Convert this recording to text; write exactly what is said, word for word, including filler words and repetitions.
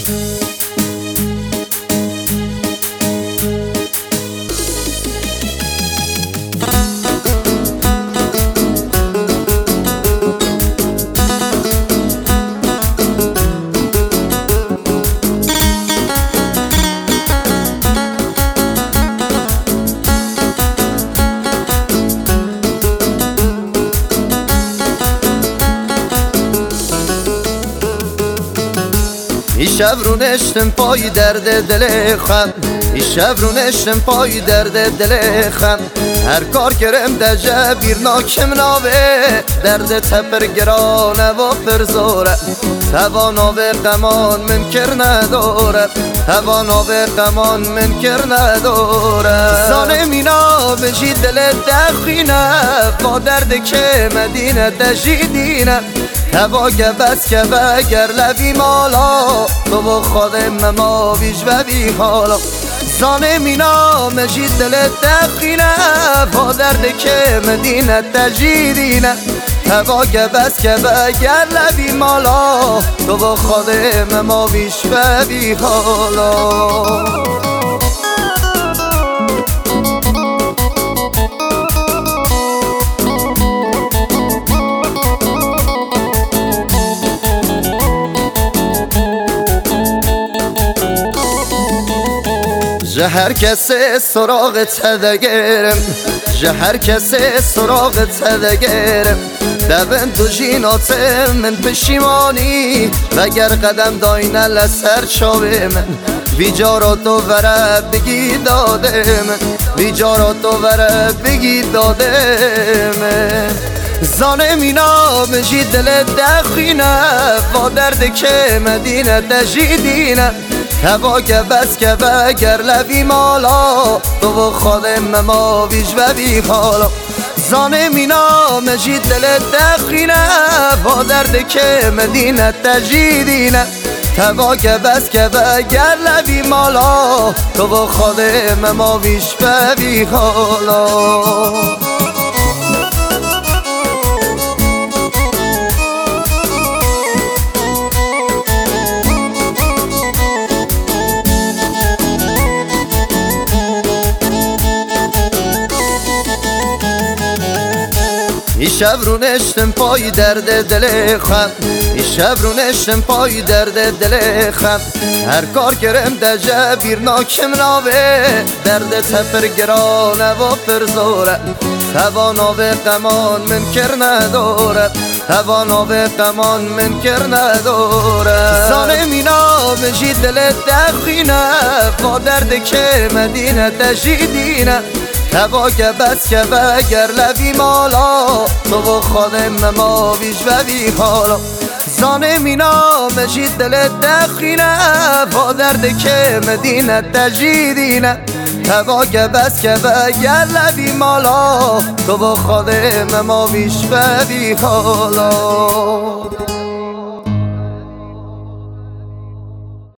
این شب رو نشتم پای درد دل خم، این شب رو نشتم پای درد دل خم. هر کار کرم در جبیر ناکم ناوه، درد تپر گرانه و فرزوره. توانا به قمان منکر نداره، توانا به قمان منکر نداره. زانه مینا بشی دل دخینه، با درد که مدینه تجیدینه. هوا که بس که بگر لبی مالا، تو و خودم ما بیش و بی حالا. زانه مینا مشی دل دخینه، با درد که مدینه تجیدینه. هوا که بس که بگر لبی مالا، تو و خودم ما بیش و بی حالا. جه هر کسی سراغ تدگرم، جه هر کسی سراغ تدگرم. دبن تو جیناتم من پشیمانی، وگر قدم داینه لسر چاوه من. بیجارا تو وره بگی داده من، بیجارا تو وره بگی داده من. زانه مینا بشی دل دخینه، با درد که مدینه تجیدینه. هوا که بس که بگر لبی مالا، تو و خودم ما بیش و بی حالا. زانه مینا مشی دل دخینه، با درد که مدینه تجیدینه. هوا که بس که بگر لبی مالا، تو و خودم ما بیش و بی حالا. این شب رو نشتم پای درد دل خم، این شب رو نشتم پای درد دل خم. هر کار کرم در جبیر ناکم ناوه، درد تپر گرانه و فرزوره. توانا به قمان منکر نداره، توانا به قمان منکر نداره. زانه مینا بشی دل دخینه، با درد که مدینه تجیدینه. هوا که بس که بگر لبی مالا، تو و خودم ما بیش و بی حالا. زانه مینا مشی دل دخینه، با درد که مدینه تجیدینه. هوا که بس که بگر لبی مالا، تو و خودم ما بیش و بی حالا.